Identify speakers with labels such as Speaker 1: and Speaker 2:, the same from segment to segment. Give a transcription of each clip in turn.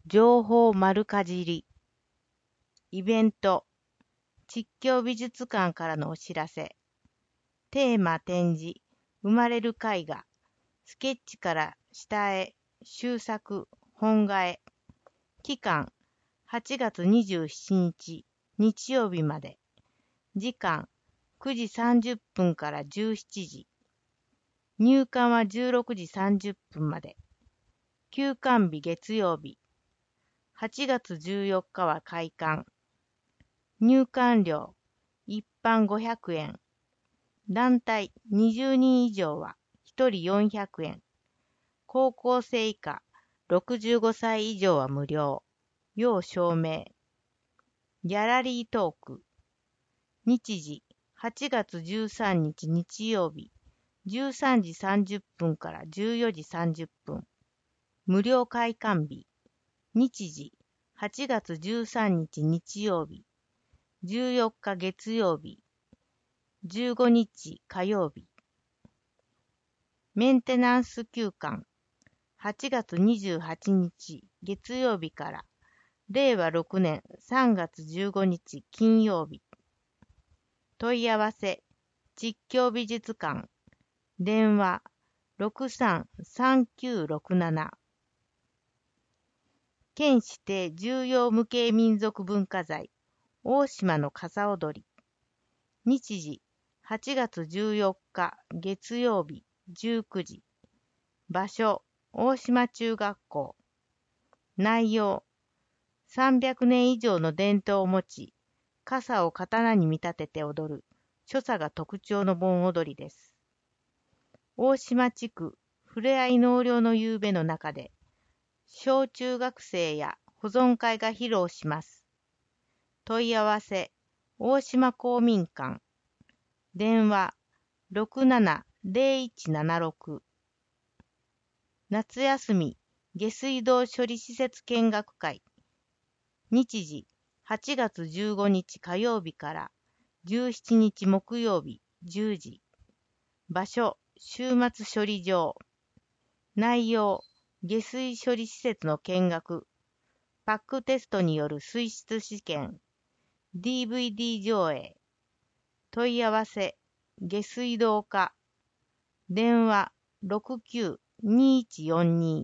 Speaker 1: 情報丸かじり。イベント。実況美術館からのお知らせ。テーマ展示。生まれる絵画。スケッチから下絵。修作。本画へ。期間。8月27日。日曜日まで。時間。9時30分から17時。入館は16時30分まで。休館日月曜日。8月14日は開館。入館料、一般500円。団体20人以上は1人400円。高校生以下、65歳以上は無料。要証明。ギャラリートーク。日時、8月13日日曜日、13時30分から14時30分。無料開館日。日時、8月13日日曜日、14日月曜日、15日火曜日。メンテナンス休館。8月28日月曜日から令和6年3月15日金曜日。問い合わせ。実況美術館。電話633967。県指定重要無形民族文化財。大島の傘踊り。日時、8月14日月曜日19時。場所、大島中学校。内容、300年以上の伝統を持ち、傘を刀に見立てて踊る、所作が特徴の盆踊りです。大島地区ふれあい納涼の夕べの中で、小中学生や保存会が披露します。問い合わせ、大島公民館。電話670176。夏休み下水道処理施設見学会。日時、8月15日火曜日から17日木曜日10時。場所、週末処理場。内容、下水処理施設の見学。パックテストによる水質試験。DVD 上映。問い合わせ、下水道課。電話692142。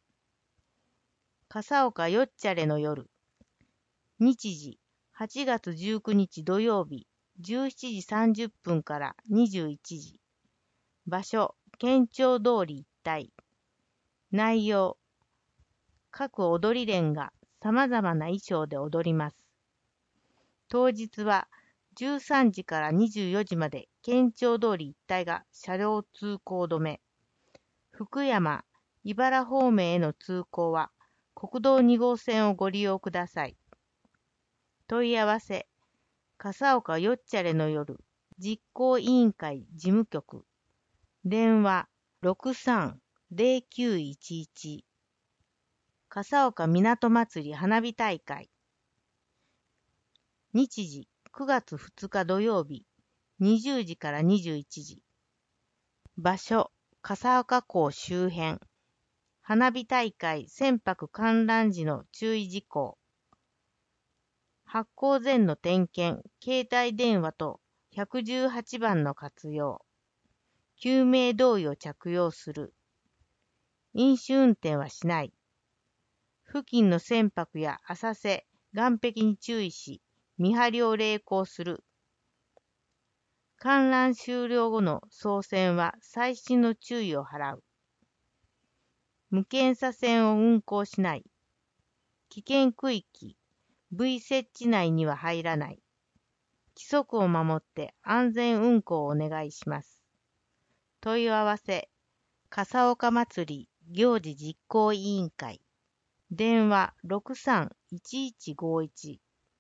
Speaker 1: 笠岡よっちゃれの夜。日時、8月19日土曜日、17時30分から21時。場所、県庁通り一帯。内容、各踊り連が様々な衣装で踊ります。当日は13時から24時まで県庁通り一帯が車両通行止め。福山、茨方面への通行は国道2号線をご利用ください。問い合わせ、笠岡よっちゃれの夜実行委員会事務局。電話630911。笠岡港祭り花火大会。日時、9月2日土曜日、20時から21時。場所、笠岡港周辺。花火大会船舶観覧時の注意事項。発行前の点検、携帯電話と118番の活用。救命胴衣を着用する。飲酒運転はしない。付近の船舶や浅瀬、岸壁に注意し、見張りを励行する。観覧終了後の操船は細心の注意を払う。無検査船を運航しない。危険区域、V 設置内には入らない。規則を守って安全運航をお願いします。問い合わせ、笠岡祭り行事実行委員会。電話631151。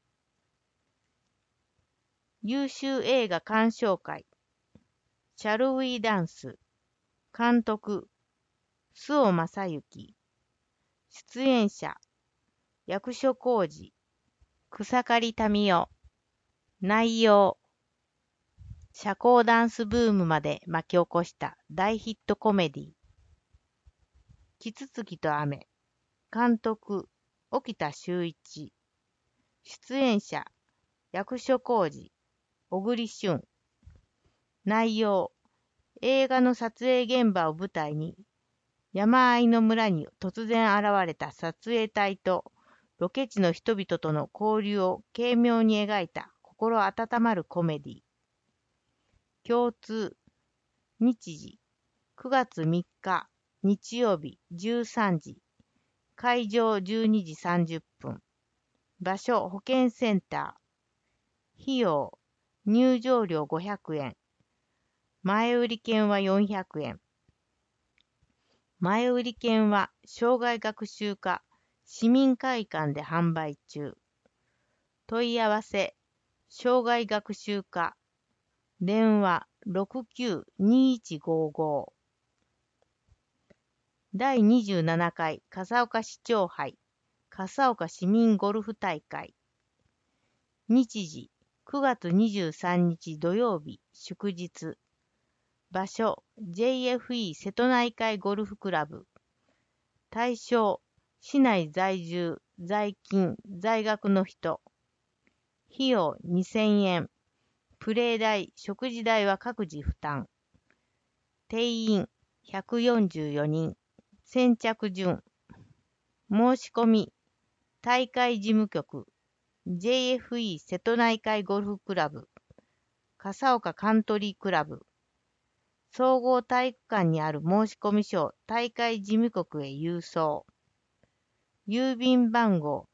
Speaker 1: 優秀映画鑑賞会。Shall We Dance。監督、周防正幸。出演者、役所広司、草刈民代。内容、社交ダンスブームまで巻き起こした大ヒットコメディ。キツツキと雨。監督、 沖田修一。出演者、役所広司、小栗旬。内容、映画の撮影現場を舞台に、山あいの村に突然現れた撮影隊と、ロケ地の人々との交流を軽妙に描いた心温まるコメディ。共通、日時、9月3日、日曜日13時。会場12時30分。場所、保健センター。費用、入場料500円。前売り券は400円。前売り券は生涯学習課市民会館で販売中。問い合わせ、生涯学習課。電話69-2155。第27回笠岡市長杯笠岡市民ゴルフ大会。日時、9月23日土曜日祝日。場所、JFE 瀬戸内海ゴルフクラブ。対象、市内在住、在勤、在学の人。費用2000円。プレー代、食事代は各自負担。定員144人。先着順。申し込み、大会事務局、JFE 瀬戸内海ゴルフクラブ、笠岡カントリークラブ。総合体育館にある申込書を大会事務局へ郵送。郵便番号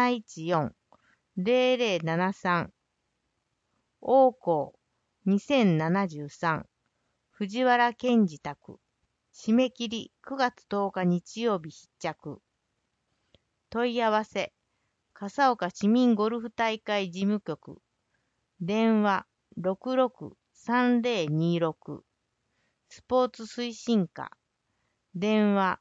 Speaker 1: 714-0073。王光2073。藤原健二宅。締め切り9月10日日曜日必着。問い合わせ、笠岡市民ゴルフ大会事務局。電話663026。スポーツ推進課。電話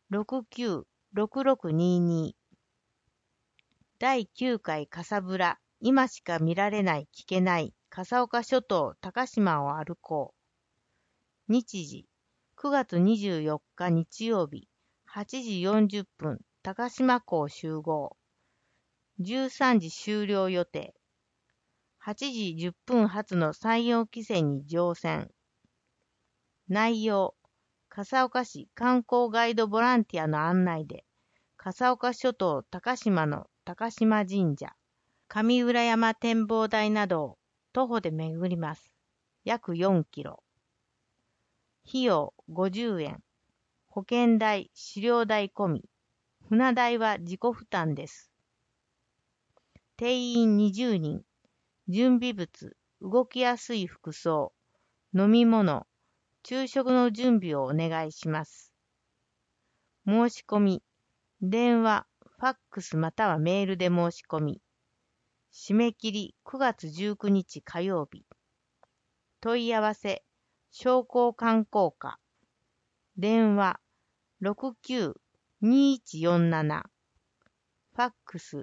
Speaker 1: 696622。第9回笠ブラ、今しか見られない聞けない笠岡諸島高島を歩こう。日時、9月24日日曜日、8時40分、高島港集合。13時終了予定。8時10分発の山陽汽船に乗船。内容、笠岡市観光ガイドボランティアの案内で、笠岡諸島高島の高島神社、上浦山展望台などを徒歩で巡ります。約4キロ。費用50円。保険代、飼料代込み。船代は自己負担です。定員20人。準備物、動きやすい服装、飲み物、昼食の準備をお願いします。申し込み、電話、ファックスまたはメールで申し込み。締め切り9月19日火曜日。問い合わせ、商工観光課。電話69-2147。ファックス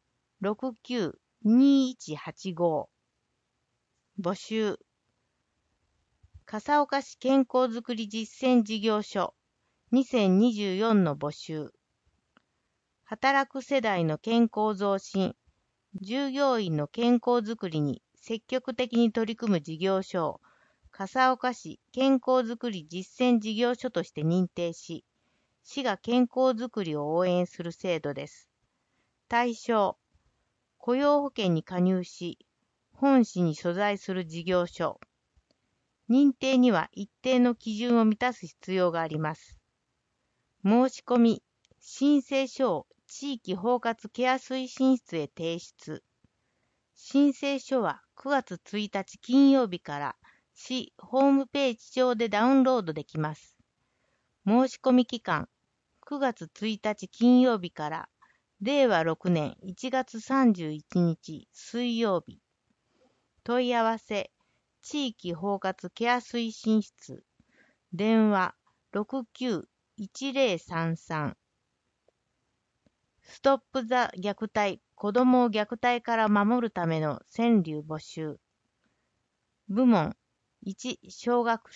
Speaker 1: 69-2185。募集。笠岡市健康づくり実践事業所2024の募集。働く世代の健康増進、従業員の健康づくりに積極的に取り組む事業所を笠岡市健康づくり実践事業所として認定し、市が健康づくりを応援する制度です。対象、雇用保険に加入し、本市に所在する事業所。認定には一定の基準を満たす必要があります。申し込み、申請書を地域包括ケア推進室へ提出。申請書は9月1日金曜日から市ホームページ上でダウンロードできます。申し込み期間、9月1日金曜日から令和6年1月31日水曜日。問い合わせ、地域包括ケア推進室。電話69-1033。ストップ・ザ・虐待、子どもを虐待から守るための川柳募集。部門、1、小学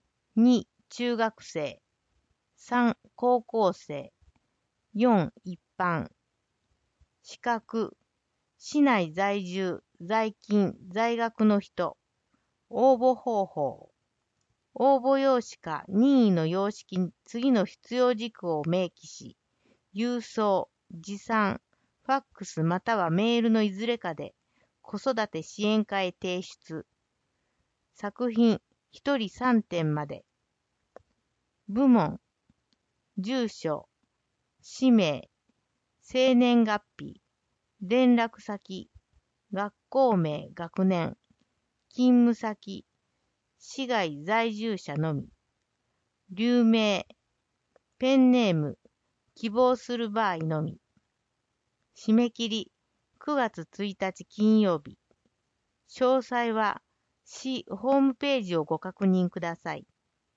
Speaker 1: 生、2、中学生、3、高校生、4、一般。資格、市内在住、在勤、在学の人。応募方法。応募用紙か任意の様式に次の必要事項を明記し、郵送、持参、ファックスまたはメールのいずれかで子育て支援課へ提出。作品1人3点まで。部門、住所、氏名、生年月日、連絡先、学校名、学年、勤務先、市外在住者のみ。留名、ペンネーム、希望する場合のみ。締め切り、9月1日金曜日。詳細は、市ホームページをご確認ください。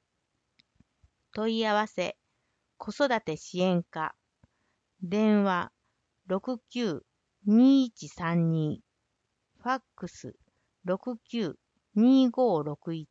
Speaker 1: 問い合わせ、子育て支援課。電話、69-2132。ファックス、69-2561。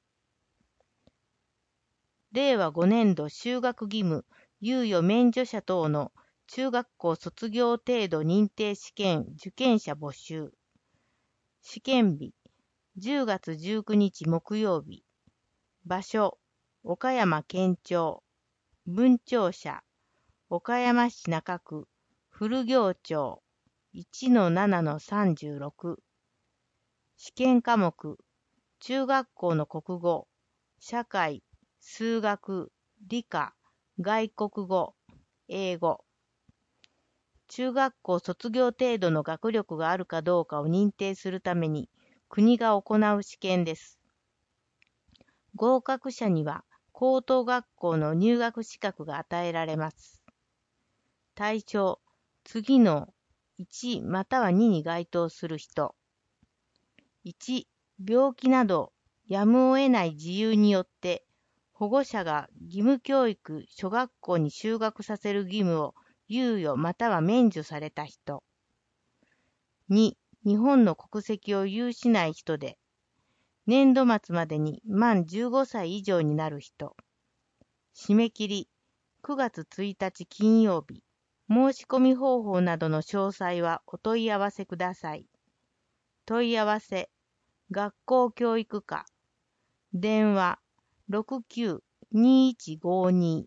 Speaker 1: 令和5年度就学義務、猶予免除者等の中学校卒業程度認定試験受験者募集。試験日、10月19日木曜日。場所、岡山県庁。分庁舎、岡山市中区、古行町、1-7-36。試験科目、中学校の国語、社会、数学、理科、外国語、英語。中学校卒業程度の学力があるかどうかを認定するために国が行う試験です。合格者には高等学校の入学資格が与えられます。対象、次の1または2に該当する人。1、病気などやむを得ない自由によって保護者が義務教育諸学校に就学させる義務を猶予または免除された人。2、日本の国籍を有しない人で、年度末までに満15歳以上になる人。締め切り、9月1日金曜日。申し込み方法などの詳細はお問い合わせください。問い合わせ、学校教育課。電話、69-2152。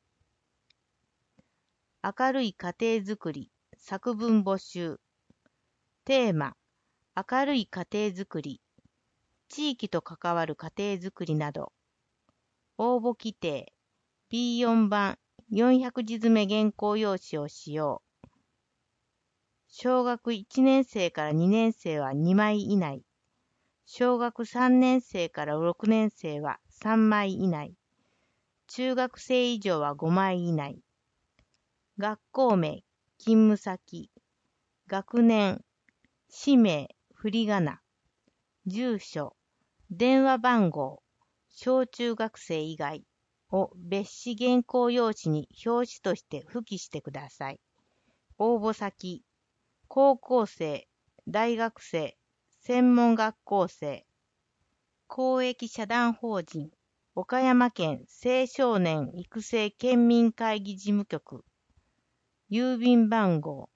Speaker 1: 明るい家庭づくり、作文募集。テーマ、明るい家庭づくり、地域と関わる家庭づくりなど。応募規定、B4 版400字詰め原稿用紙を使用。小学1年生から2年生は2枚以内。小学3年生から6年生は3枚以内。中学生以上は5枚以内。学校名、勤務先、学年、氏名、振り仮名、住所、電話番号、小中学生以外を別紙原稿用紙に表紙として付記してください。応募先、高校生、大学生、専門学校生、公益社団法人、岡山県青少年育成県民会議事務局、郵便番号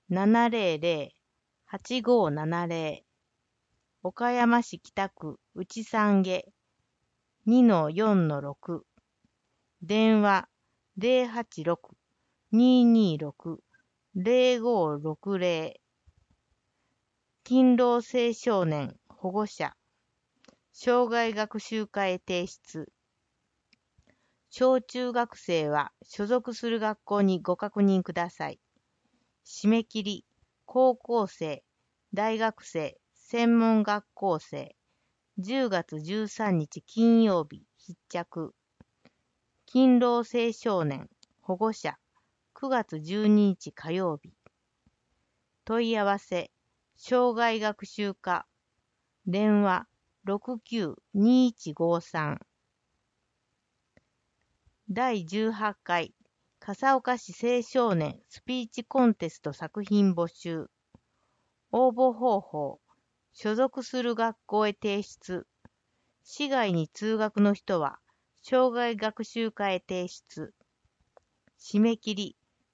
Speaker 1: 700-8570 岡山市北区内三下 2-4-6 電話 086-226-0560 勤労青少年保護者障害学習課へ提出小中学生は所属する学校にご確認ください。締め切り、高校生、大学生、専門学校生、10月13日金曜日必着。勤労青少年、保護者、9月12日火曜日。問い合わせ、障害学習課、電話69-2153。第18回笠岡市青少年スピーチコンテスト作品募集。応募方法、所属する学校へ提出。市外に通学の人は、障害学習課へ提出。締め切り、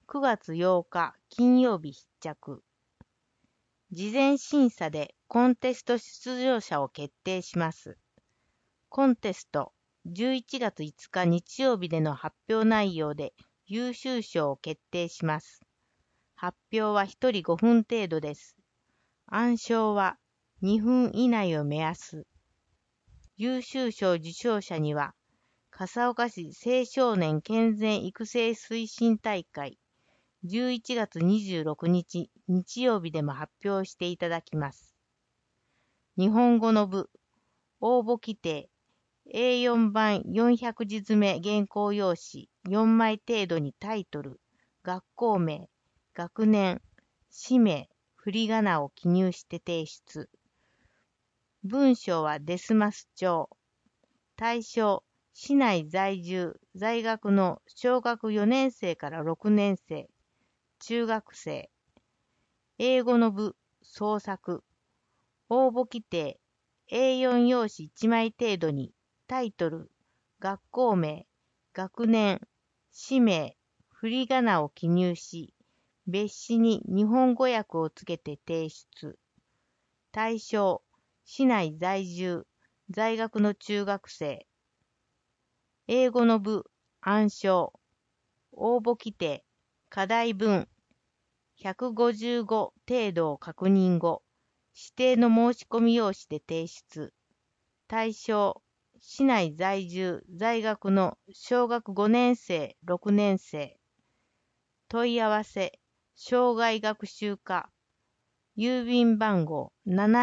Speaker 1: 9月8日金曜日必着。事前審査でコンテスト出場者を決定します。コンテスト11月5日日曜日での発表内容で優秀賞を決定します。発表は1人5分程度です。暗唱は2分以内を目安。優秀賞受賞者には、笠岡市青少年健全育成推進大会11月26日日曜日でも発表していただきます。日本語の部、応募規定、A4 版400字詰め原稿用紙4枚程度にタイトル、学校名、学年、氏名、振り仮名を記入して提出。文章はデスマス調。対象、市内在住、在学の小学4年生から6年生、中学生。英語の部、創作。応募規定、A4 用紙1枚程度にタイトル、学校名、学年、氏名、振り仮名を記入し、別紙に日本語訳をつけて提出。対象、市内在住、在学の中学生。英語の部、暗唱。応募規定、課題文、155程度を確認後、指定の申し込み用紙で提出。対象、市内在住、在学の小学5年生、6年生。問い合わせ、障害学習課。郵便番号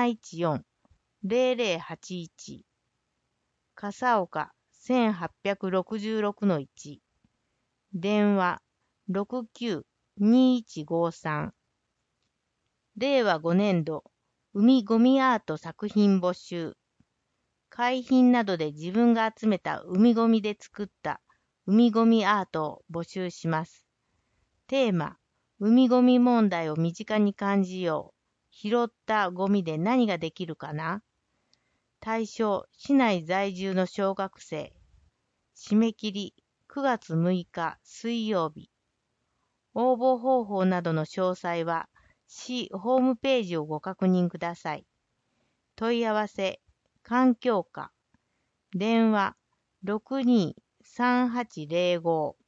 Speaker 1: 714-0081 笠岡1866-1 電話 69-2153 令和5年度海ゴミアート作品募集海浜などで自分が集めた海ゴミで作った海ゴミアートを募集します。テーマ、海ゴミ問題を身近に感じよう。拾ったゴミで何ができるかな？対象、市内在住の小学生。締め切り、9月6日水曜日。応募方法などの詳細は、市ホームページをご確認ください。問い合わせ、環境課。電話、623805